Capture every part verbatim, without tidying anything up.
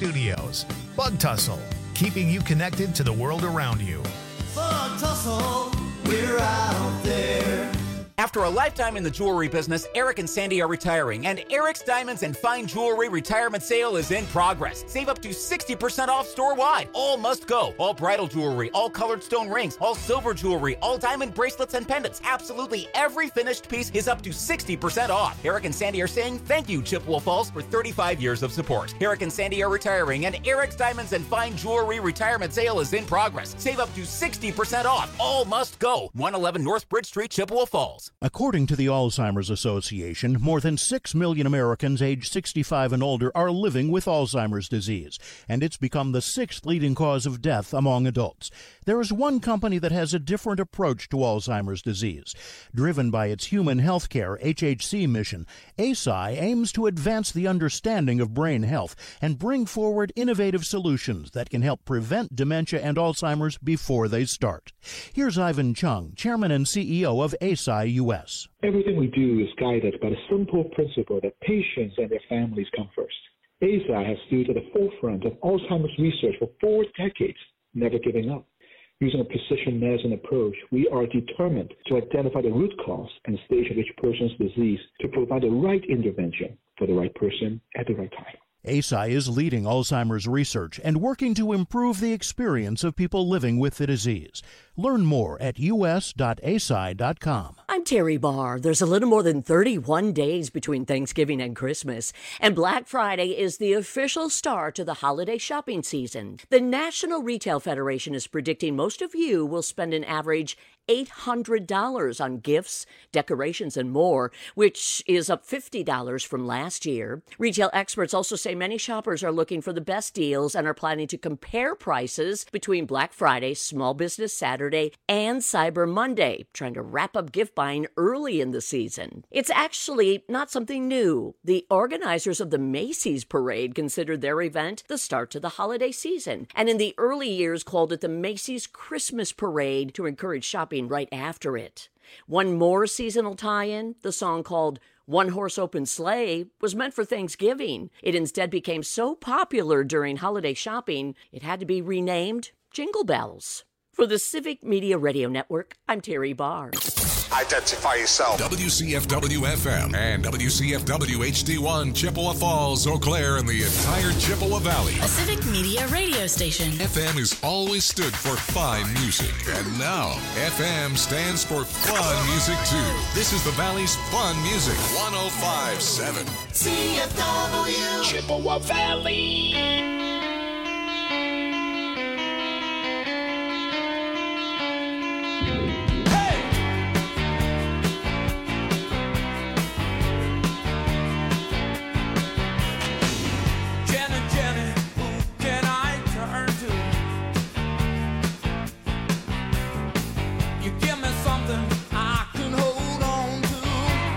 Studios. Bug Tussle, keeping you connected to the world around you. Bug Tussle, we're out there. After a lifetime in the jewelry business, Eric and Sandy are retiring, and Eric's Diamonds and Fine Jewelry retirement sale is in progress. Save up to sixty percent off store-wide. All must go. All bridal jewelry, all colored stone rings, all silver jewelry, all diamond bracelets and pendants. Absolutely every finished piece is up to sixty percent off. Eric and Sandy are saying thank you, Chippewa Falls, for thirty-five years of support. Eric and Sandy are retiring, and Eric's Diamonds and Fine Jewelry retirement sale is in progress. Save up to sixty percent off. All must go. one eleven North Bridge Street, Chippewa Falls. According to the Alzheimer's Association, more than six million Americans aged sixty-five and older are living with Alzheimer's disease, and it's become the sixth leading cause of death among adults. There is one company that has a different approach to Alzheimer's disease. Driven by its human healthcare H H C mission, Eisai aims to advance the understanding of brain health and bring forward innovative solutions that can help prevent dementia and Alzheimer's before they start. Here's Ivan Chung, Chairman and C E O of Eisai U S. Everything we do is guided by the simple principle that patients and their families come first. Eisai has stood at the forefront of Alzheimer's research for four decades, never giving up. Using a precision medicine approach, we are determined to identify the root cause and stage of each person's disease to provide the right intervention for the right person at the right time. Eisai is leading Alzheimer's research and working to improve the experience of people living with the disease. Learn more at u s dot eisai dot com. I'm Terry Barr. There's a little more than thirty-one days between Thanksgiving and Christmas, and Black Friday is the official start to the holiday shopping season. The National Retail Federation is predicting most of you will spend an average eight hundred dollars on gifts, decorations, and more, which is up fifty dollars from last year. Retail experts also say many shoppers are looking for the best deals and are planning to compare prices between Black Friday, Small Business Saturday, and Cyber Monday, trying to wrap up gift buying early in the season. It's actually not something new. The organizers of the Macy's Parade considered their event the start to the holiday season, and in the early years called it the Macy's Christmas Parade to encourage shopping right after it. One more seasonal tie-in, the song called One Horse Open Sleigh, was meant for Thanksgiving. It instead became so popular during holiday shopping, it had to be renamed Jingle Bells. For the Civic Media Radio Network, I'm Terry Barr. Identify yourself. W C F W F M and W C F W H D one, Chippewa Falls, Eau Claire, and the entire Chippewa Valley. A Civic Media radio station. F M has always stood for fine music, and now F M stands for fun music too. This is the Valley's fun music. one oh five point seven C F W Chippewa Valley.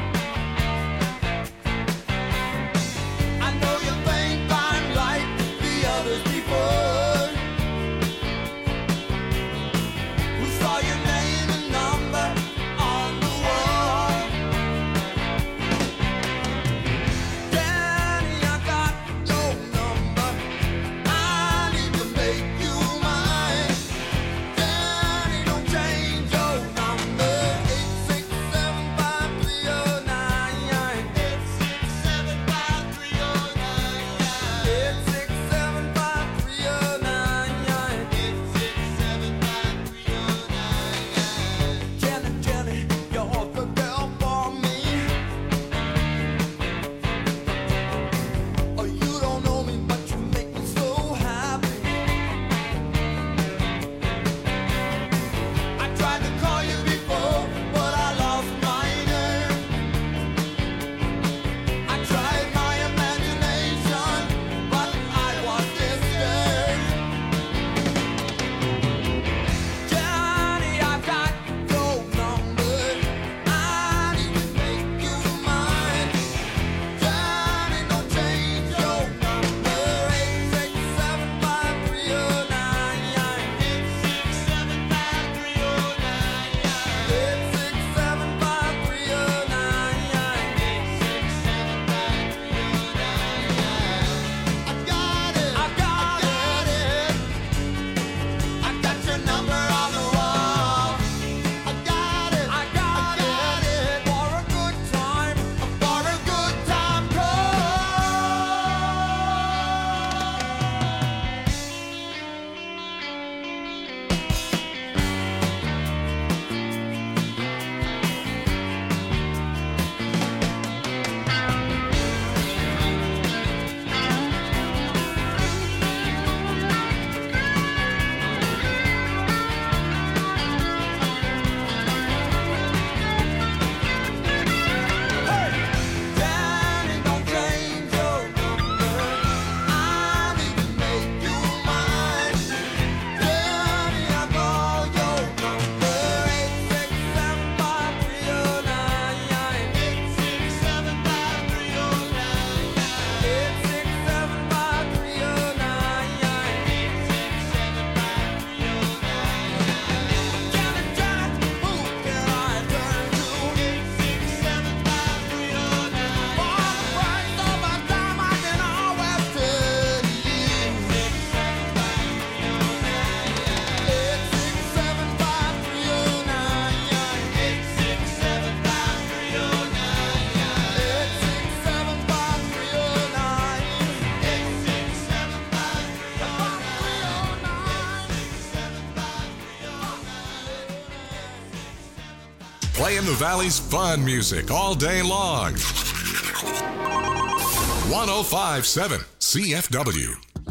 I know you think I'm like Playing the Valley's fun music all day long. one oh five point seven C F W.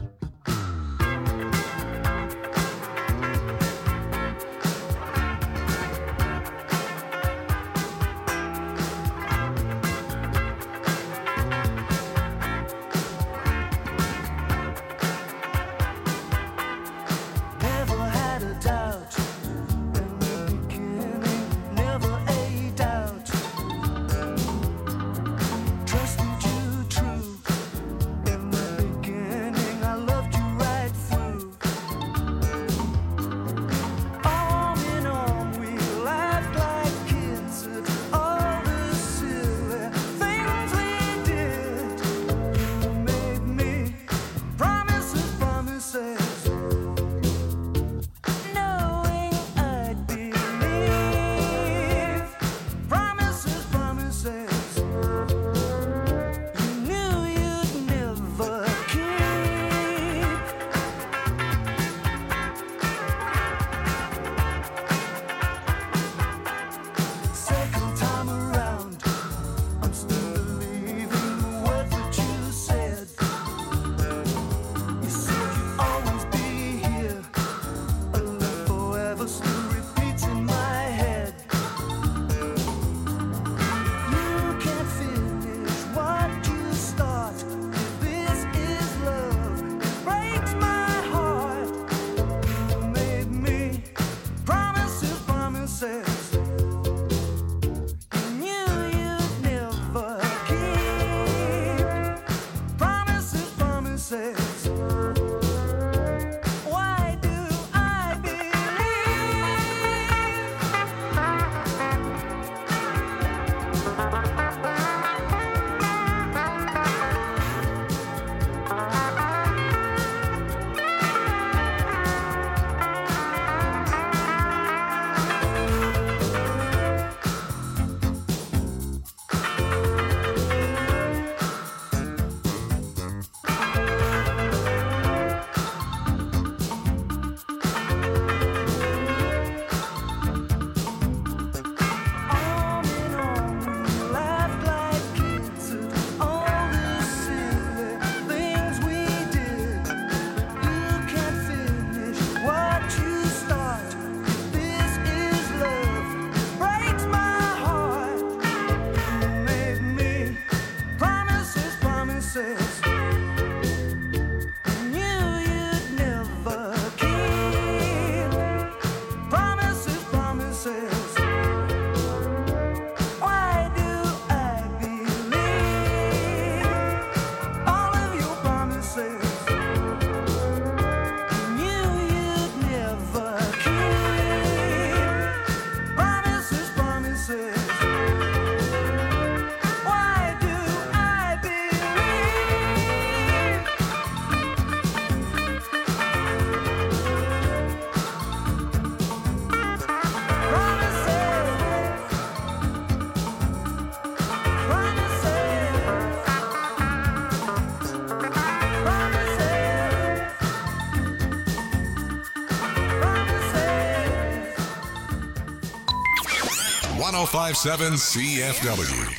one oh five point seven C F W.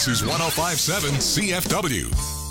This is one oh five point seven C F W.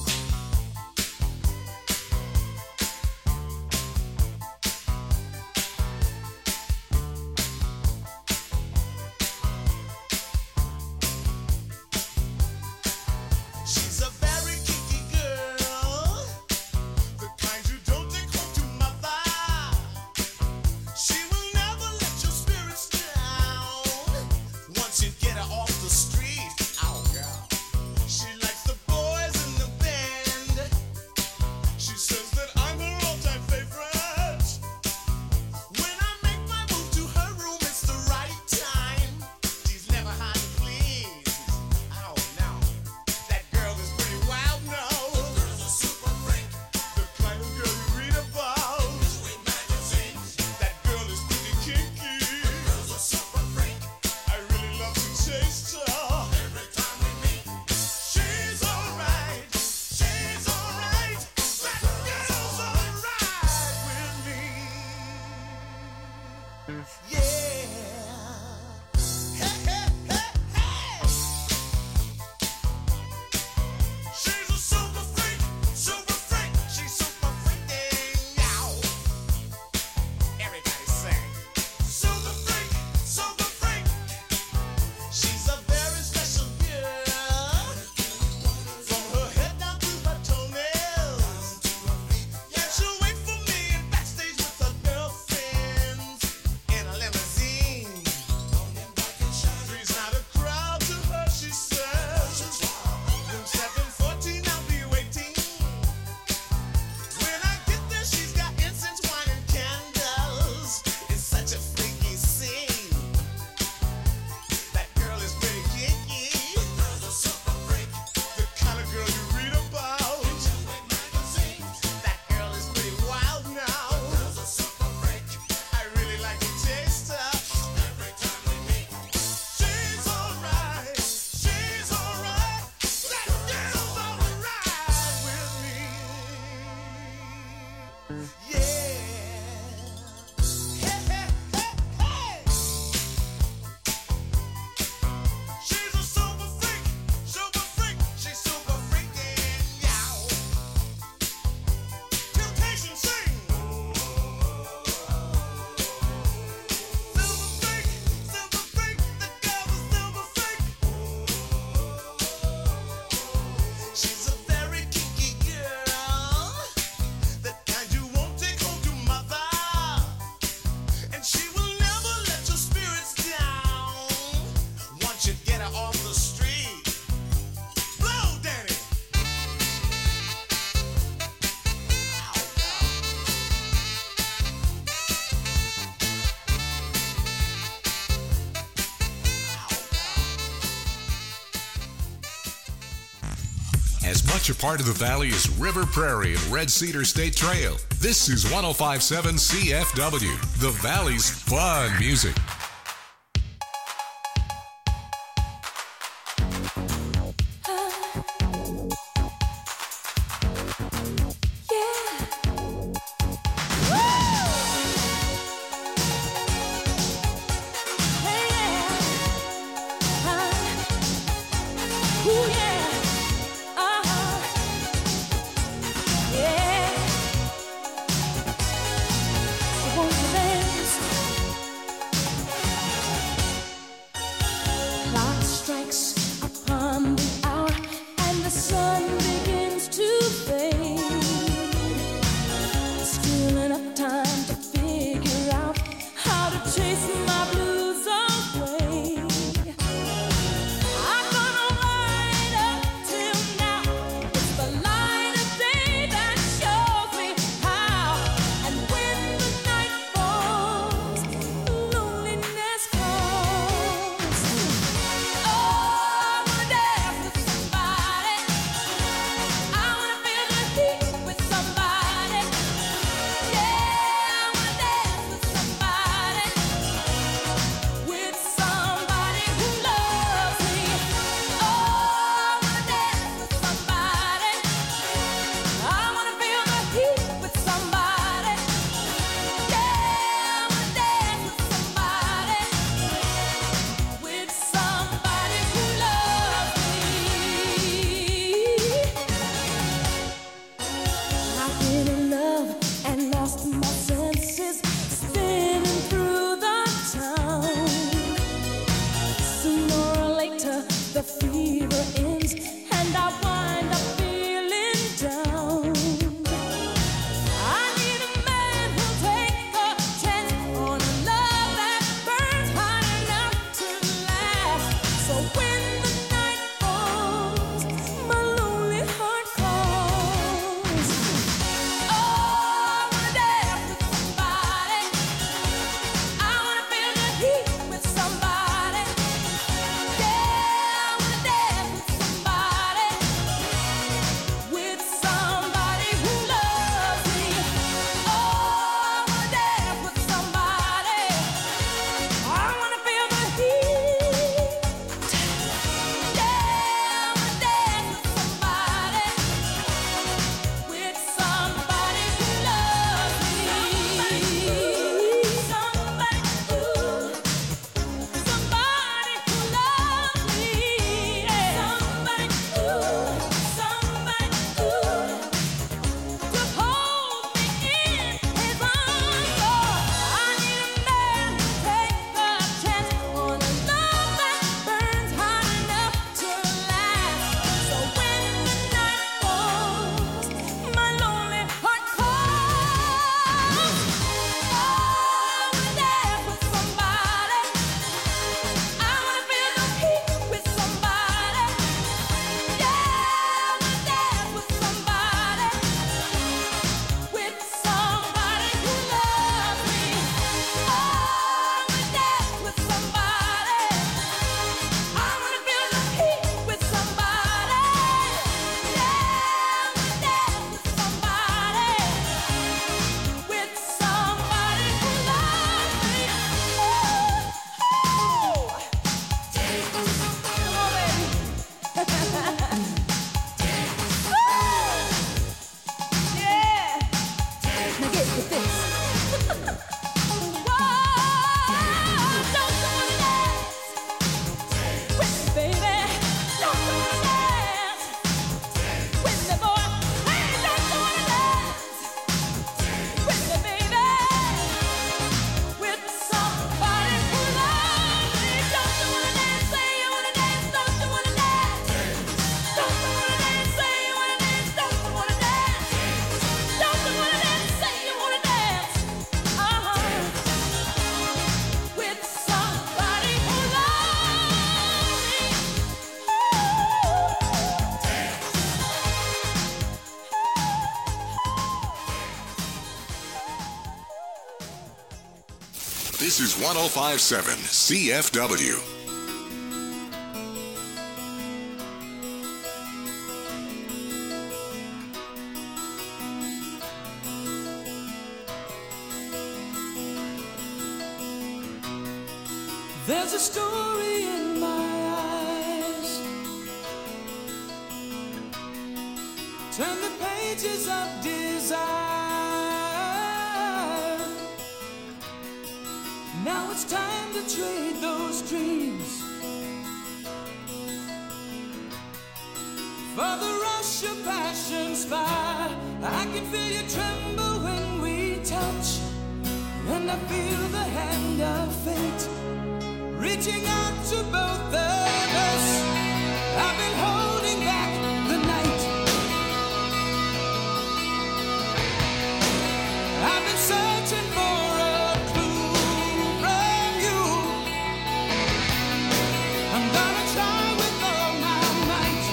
As much a part of the valley as River Prairie and Red Cedar State Trail, this is one oh five point seven C F W, the Valley's fun music. I'm gonna ride This is one oh five point seven C F W. There's a story in my eyes. Turn the pages of desire. Now it's time to trade those dreams for the rush of passion's fire. I can feel you tremble when we touch, and I feel the hand of fate reaching out to both of us. I've been holding back the night. I've been searching for a clue from you. I'm gonna try with all my might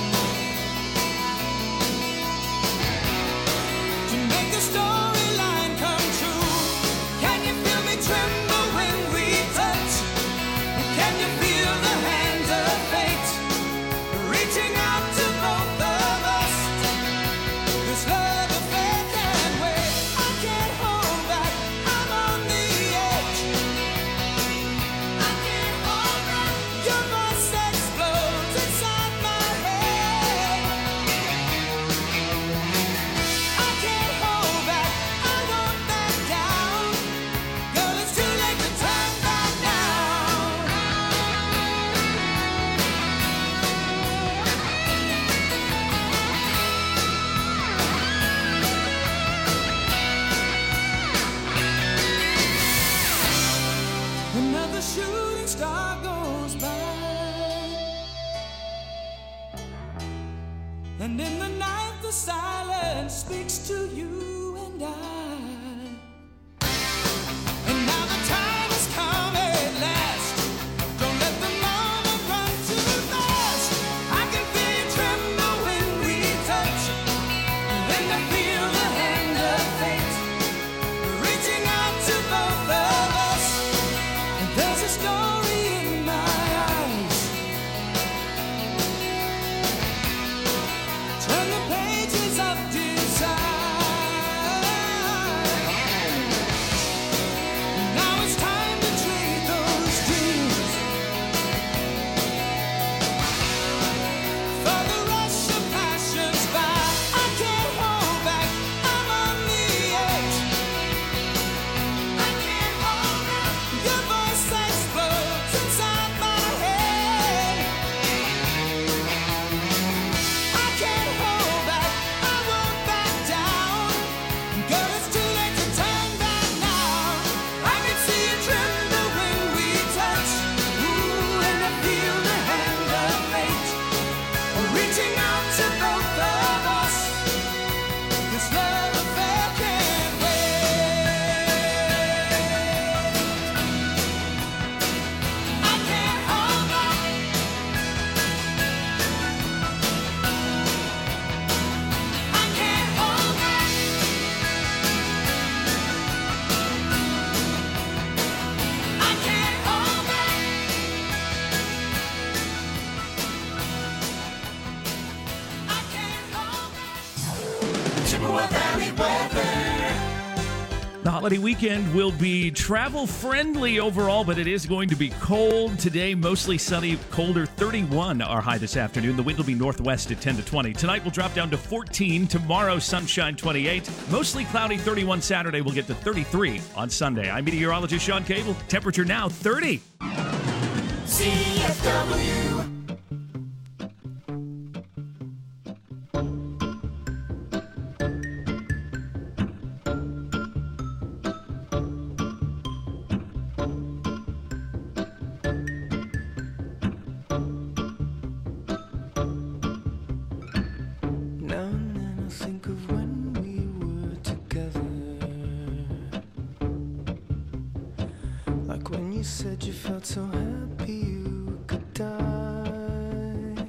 to make the storyline come true. Can you feel me tremble when we touch? Can you feel the hands of fate reaching out to both of us? This love affair can't wait. I can't hold back. I'm on the edge. I can't hold back. Your voice explodes inside my head. I can't hold back. I won't back down. Girl, it's too late to turn back now. Another shooting star goes by, and in the night the silence speaks to you and I. And now the time has come at last. Don't let the moment run too fast. I can feel you tremble when we touch, and I feel the hand of fate reaching out to both of us. And there's a story in my eyes. Turn the pages of desire. Now it's time to trade those dreams for the rush of passion's fire. I can't hold back. I'm on the edge. I can't hold back. Your voice explodes inside my head. I can't hold back. I won't back down. Girl, it's too late to turn back now. I can see you tremble when we touch. Ooh, and I feel the hand of fate reaching out to both of us. This love affair can't wait. I can't hold back. I can't hold back. I can't hold back. I can't hold back. Chippewa Valley weather. The holiday weekend will be travel-friendly overall, but it is going to be cold. Today, mostly sunny, colder, thirty-one our high this afternoon. The wind will be northwest at ten to twenty. Tonight, we'll drop down to fourteen. Tomorrow, sunshine, twenty-eight. Mostly cloudy, thirty-one Saturday. We'll get to thirty-three on Sunday. I'm meteorologist Sean Cable. Temperature now, thirty. C F W. Now and then I think of when we were together, like when you said you felt so happy you could die.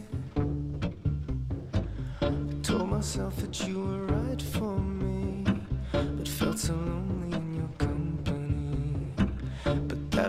I told myself that you were right for me, but felt so lonely in your company. But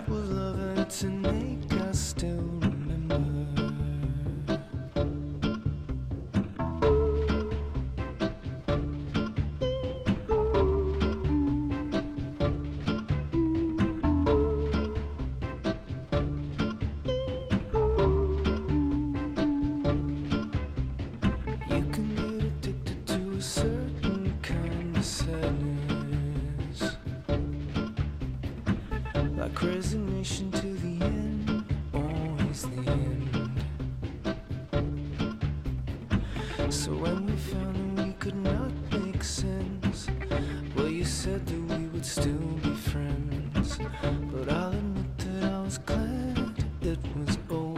So when we found that we could not make sense, well, you said that we would still be friends. But I'll admit that I was glad it was over.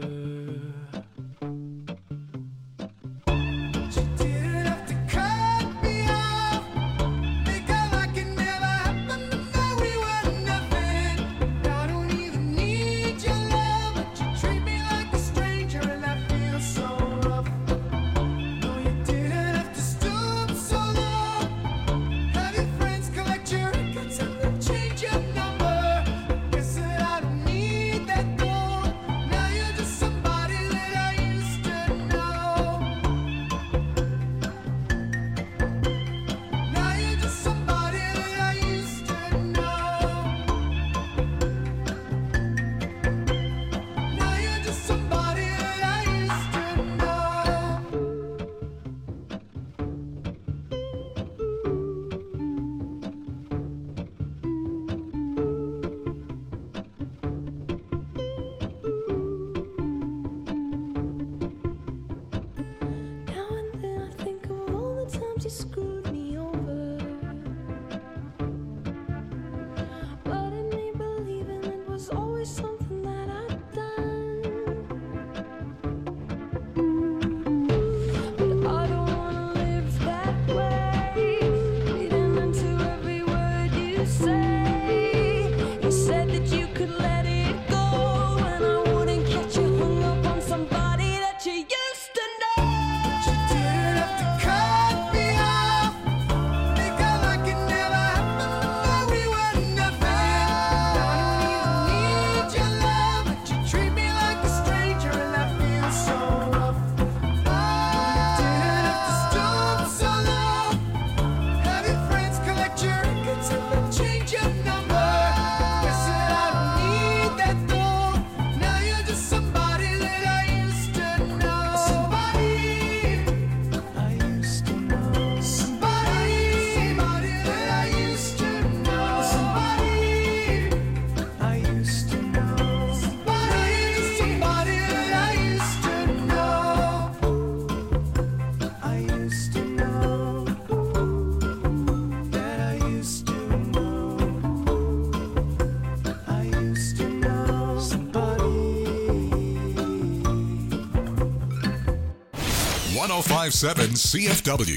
one oh five point seven C F W.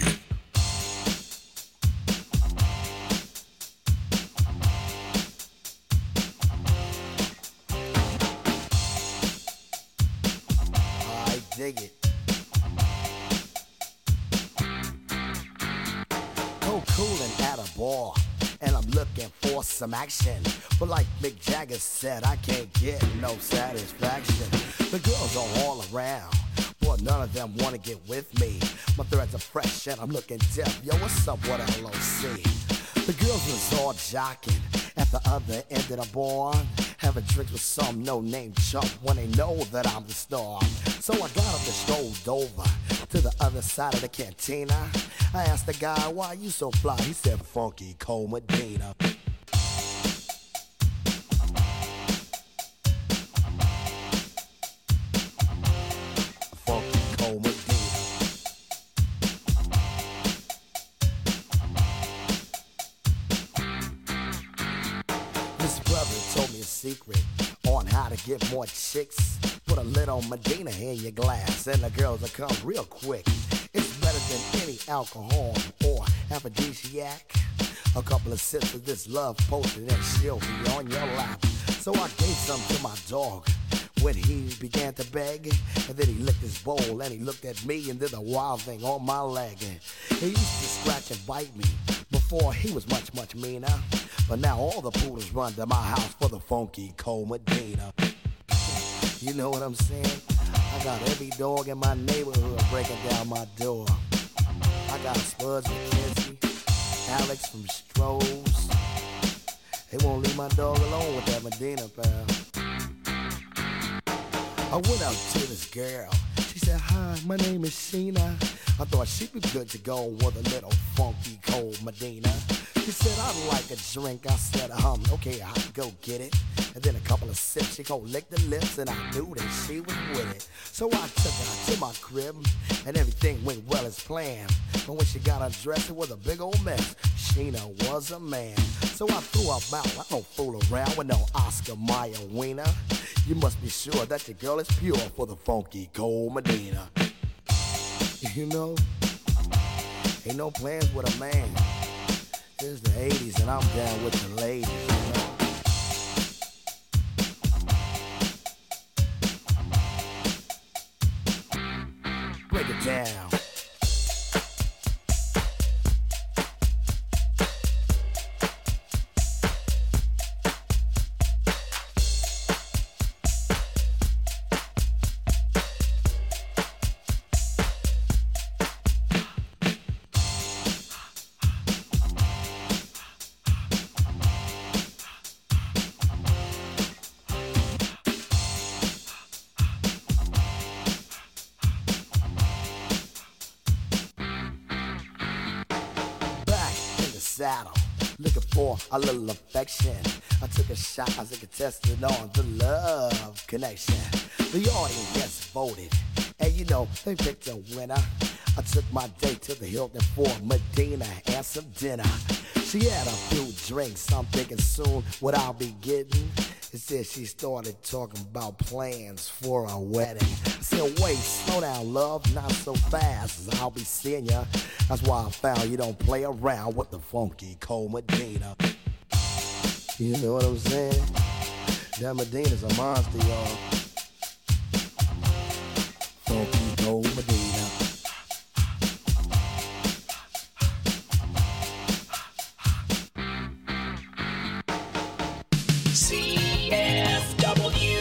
I dig it. Go coolin' at a bar, and I'm looking for some action. But like Mick Jagger said, I can't get no satisfaction. The girls are all around, but none of them wanna get with me. My threads are fresh and I'm looking deaf. Yo, what's up with L O C? The girls was all jocking at the other end of the bar, having drinks with some no-name chump when they know that I'm the star. So I got up and strolled over to the other side of the cantina. I asked the guy, why you so fly? He said, Funky Cole Medina. Secret on how to get more chicks. Put a little Medina in your glass and the girls will come real quick. It's better than any alcohol or aphrodisiac. A couple of sips of this love potion and she'll be on your lap. So I gave some to my dog when he began to beg, and then he licked his bowl and he looked at me and did a wild thing on my leg. He used to scratch and bite me before he was much, much meaner. But now all the poodles run to my house for the Funky Cole Medina. You know what I'm saying? I got every dog in my neighborhood breaking down my door. I got Spuds McKenzie, Alex from Strohs. They won't leave my dog alone with that Medina, pal. I went out to this girl. She said, hi, my name is Sheena. I thought she'd be good to go with a little Funky Cole Medina. He said, I'd like a drink. I said, um, okay, I'll go get it. And then a couple of sips, she gon' lick the lips, and I knew that she was with it. So I took her to my crib, and everything went well as planned. But when she got undressed, it was a big old mess. Sheena was a man. So I threw her out. I don't fool around with no Oscar Mayer wiener. You must be sure that your girl is pure for the funky cold Medina. You know, ain't no plans with a man. It's the eighties and I'm down with the ladies, you know. Break it down. Saddle, looking for a little affection. I took a shot as a contestant on the love connection. The audience yes voted, and you know they picked a winner. I took my date to the Hilton for Medina and some dinner. She had a few drinks, I'm thinking soon what I'll be getting. It said she started talking about plans for a wedding. I said, wait, slow down, love, not so fast, I'll be seeing ya. That's why I found you don't play around with the funky cold Medina. You know what I'm saying? That Medina's a monster, y'all. Funky cold Medina. C F W.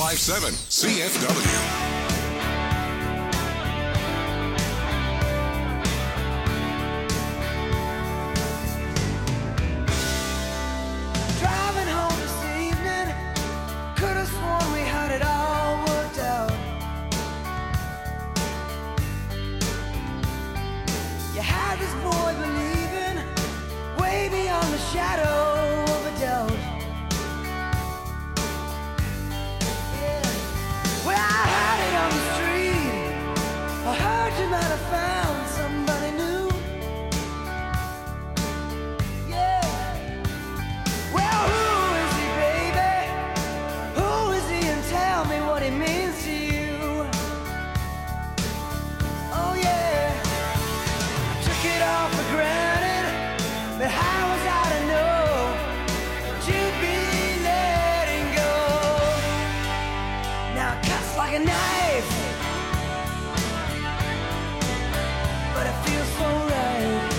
five seven C F W. Shadow of a doubt. Yeah. Well, I heard it on the street. I heard you might have found somebody new. Yeah. Well, who is he, baby? Who is he? And tell me what he means to you. Oh yeah. I took it all for granted, but how was I to know? Like a knife, but it feels so right.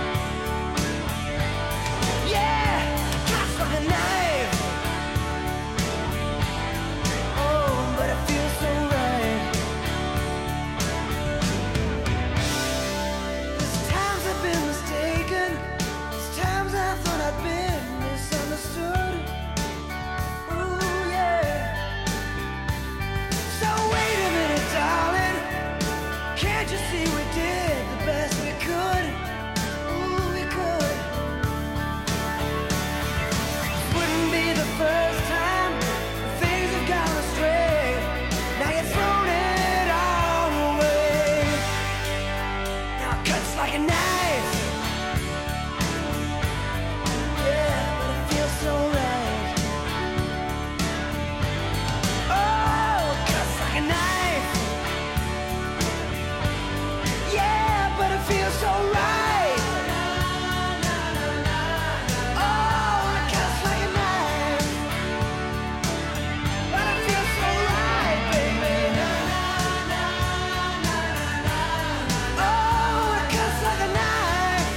Yeah, cuts like a knife. Oh, but it feels so right. There's times I've been mistaken. There's times I thought I'd been misunderstood. Can't you see we did the best we could? Ooh, we could. Wouldn't be the first time things have gone astray. Now you've thrown it all away. Now it cuts like a knife. Yeah, but it feels so right. Oh, it cuts like a knife. Feels so right. Oh, it cuts like a knife. But it feels so right, baby. Oh, it cuts like a knife.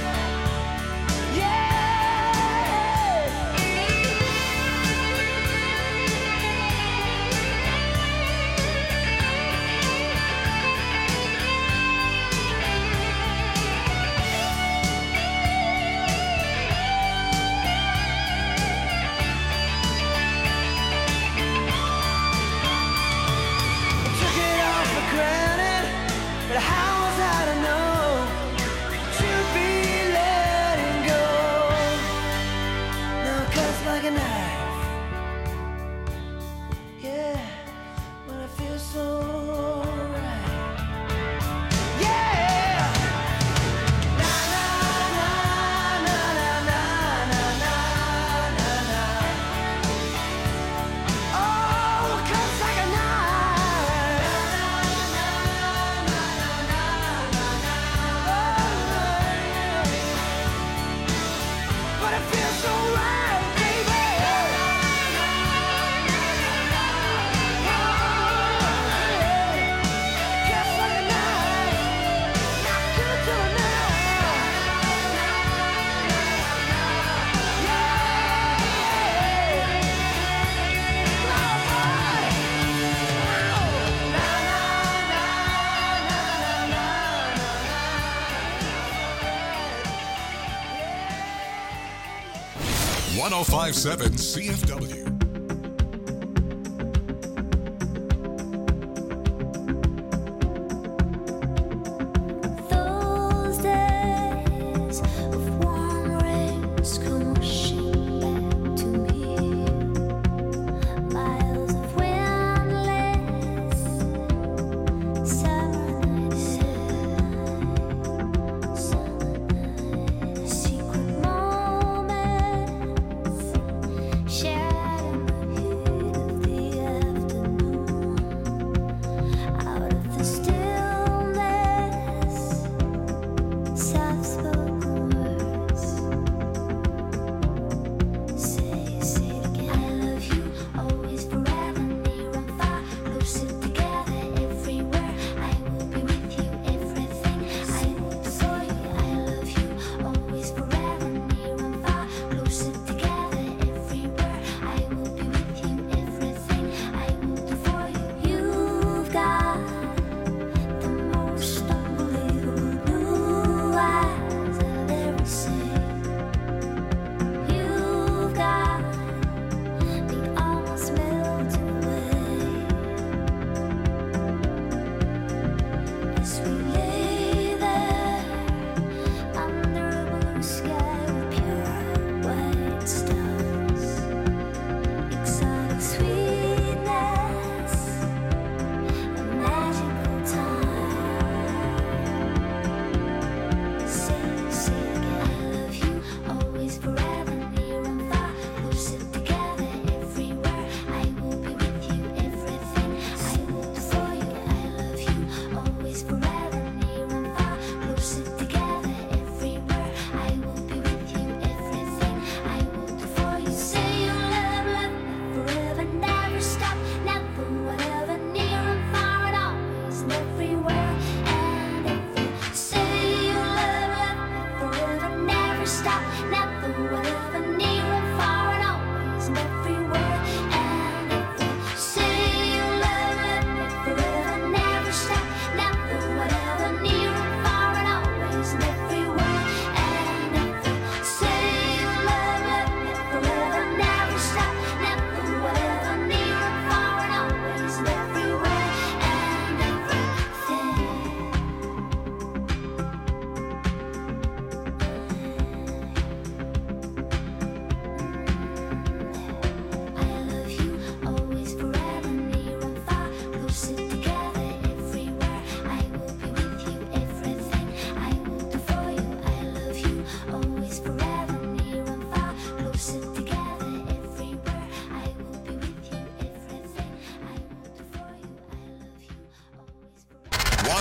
But how was I to know to be letting go? Now it cuts like a knife. Yeah, but it feels so right. Yeah. Na na na na na na na na na. Oh, it cuts like a knife. one oh five point seven C F W. Shadow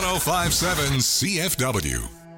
one oh five point seven C F W.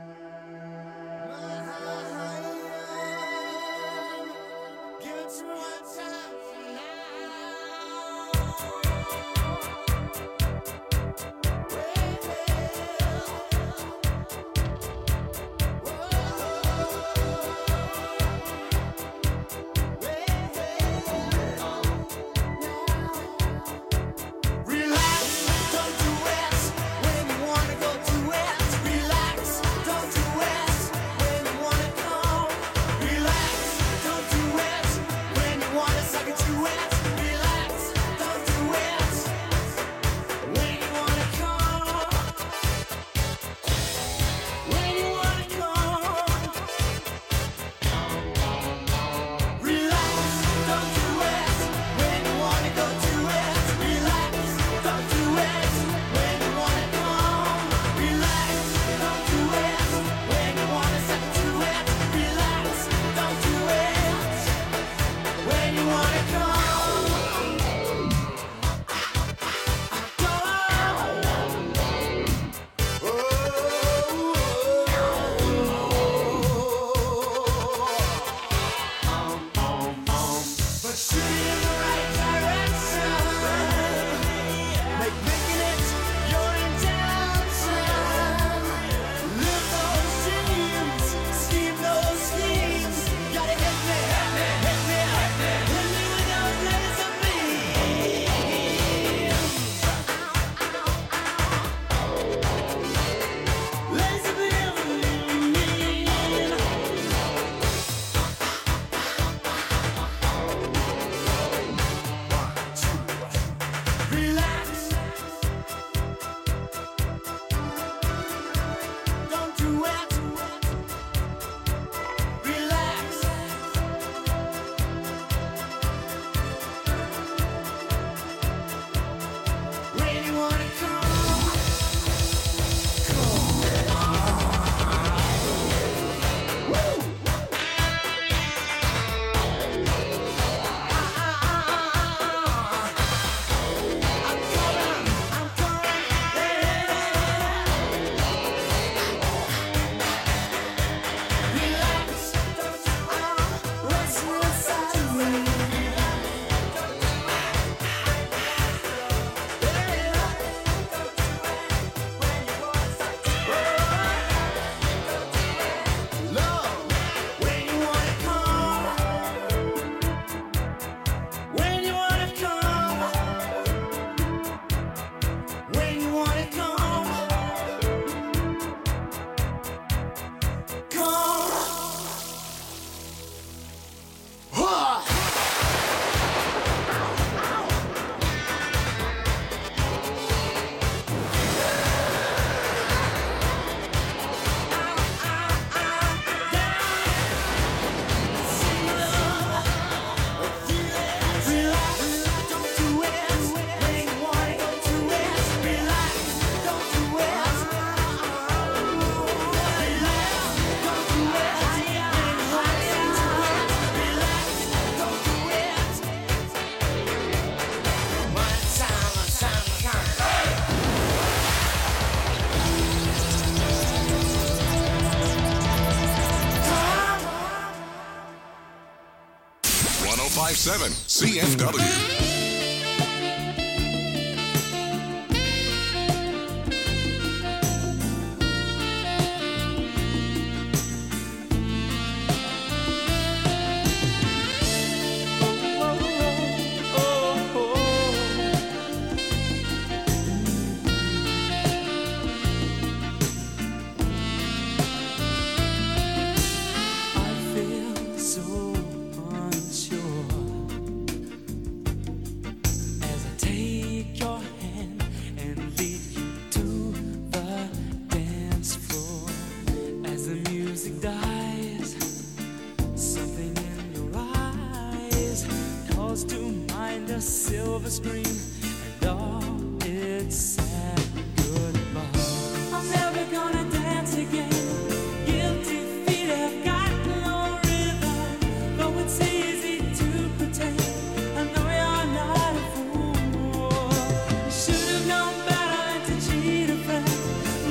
one oh five point seven C F W. Silver screen and all its sad goodbye. I'm never gonna dance again. Guilty feet have got no rhythm. Though it's easy to pretend, I know you're not a fool. You should have known better than to cheat a friend.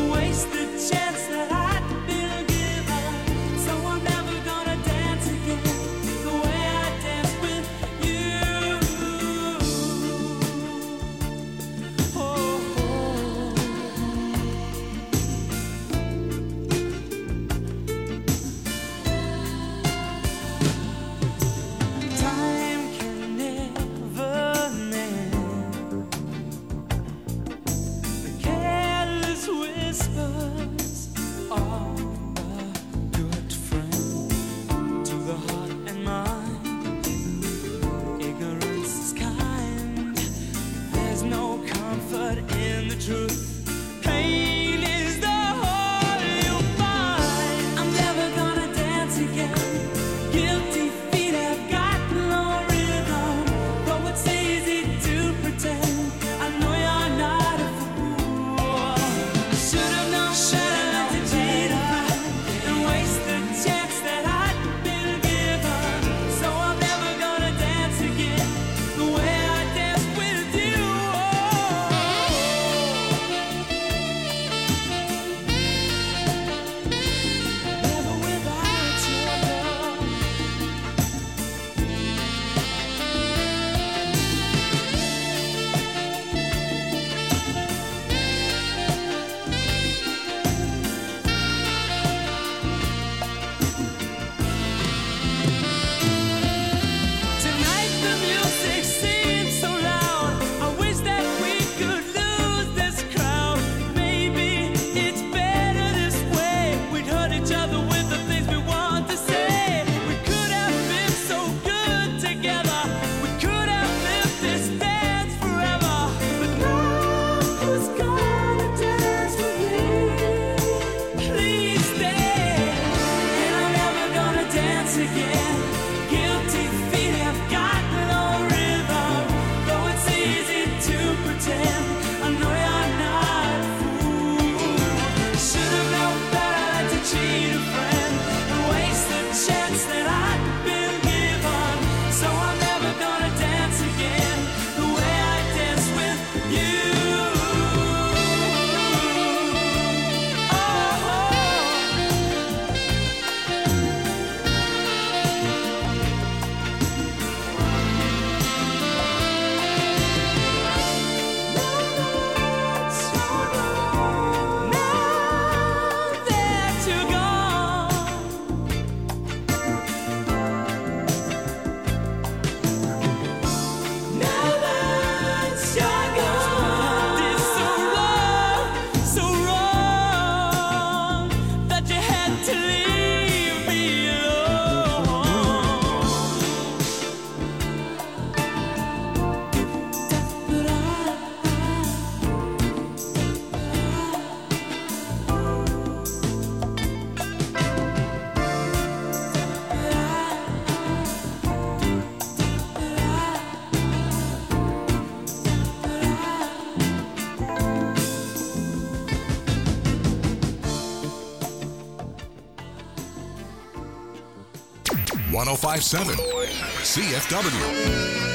one oh five seven C F W.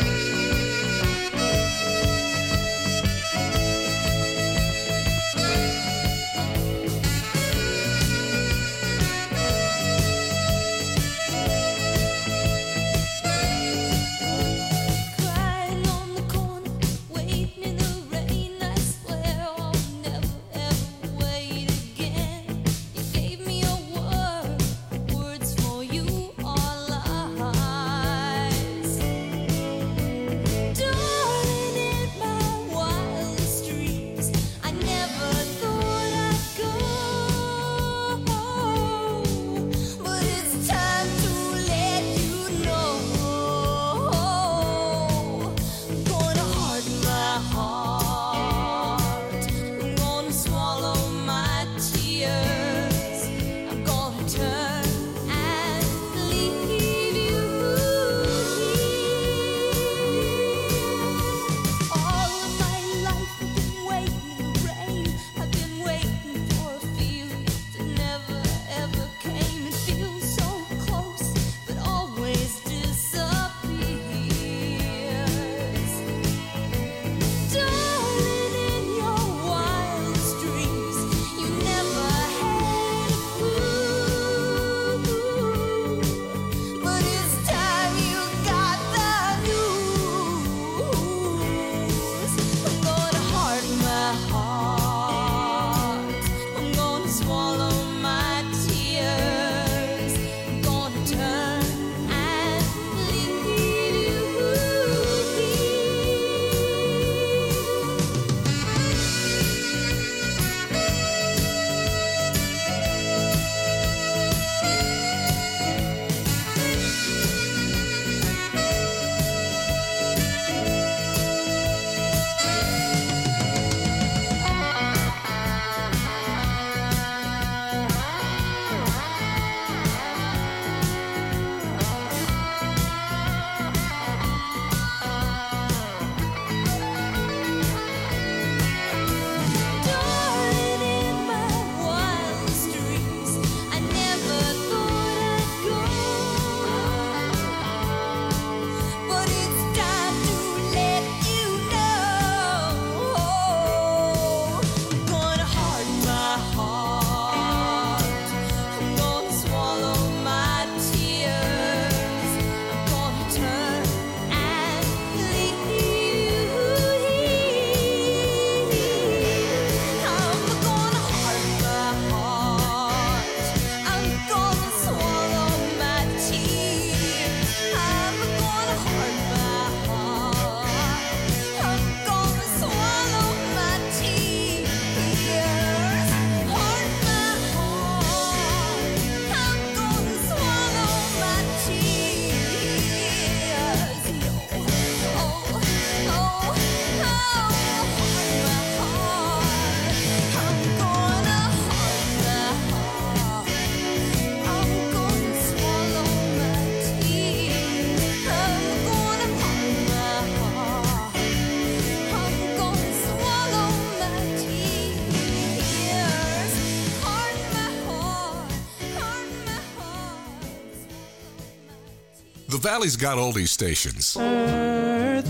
The Valley's got oldie stations. Earth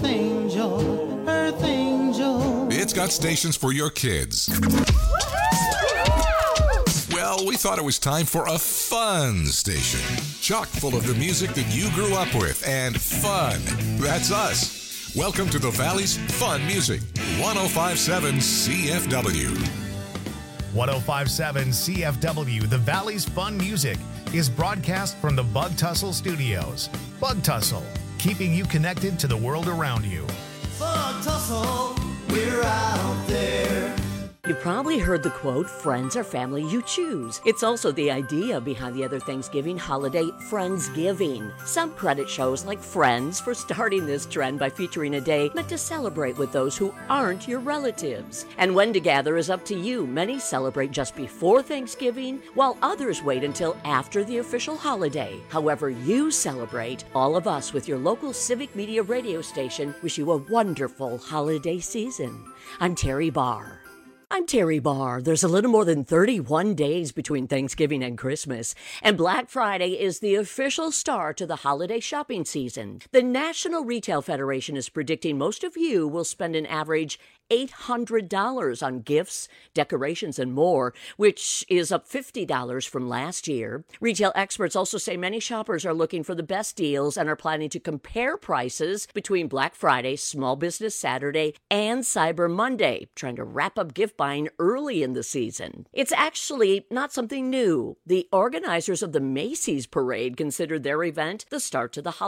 Angel, Earth Angel. It's got stations for your kids. Well, we thought it was time for a fun station. Chock full of the music that you grew up with, and fun. That's us. Welcome to the Valley's Fun Music, one oh five seven C F W. one oh five seven C F W, the Valley's Fun Music, is broadcast from the Bug Tussle Studios. Bug Tussle, keeping you connected to the world around you. Bug Tussle, we're out there. You probably heard the quote, friends are family you choose. It's also the idea behind the other Thanksgiving holiday, Friendsgiving. Some credit shows like Friends for starting this trend by featuring a day meant to celebrate with those who aren't your relatives. And when to gather is up to you. Many celebrate just before Thanksgiving, while others wait until after the official holiday. However you celebrate, all of us with your local civic media radio station wish you a wonderful holiday season. I'm Terry Barr. I'm Terry Barr. There's a little more than thirty-one days between Thanksgiving and Christmas, and Black Friday is the official start to the holiday shopping season. The National Retail Federation is predicting most of you will spend an average eight hundred dollars on gifts, decorations, and more, which is up fifty dollars from last year. Retail experts also say many shoppers are looking for the best deals and are planning to compare prices between Black Friday, Small Business Saturday, and Cyber Monday, trying to wrap up gift buying early in the season. It's actually not something new. The organizers of the Macy's parade considered their event the start to the holiday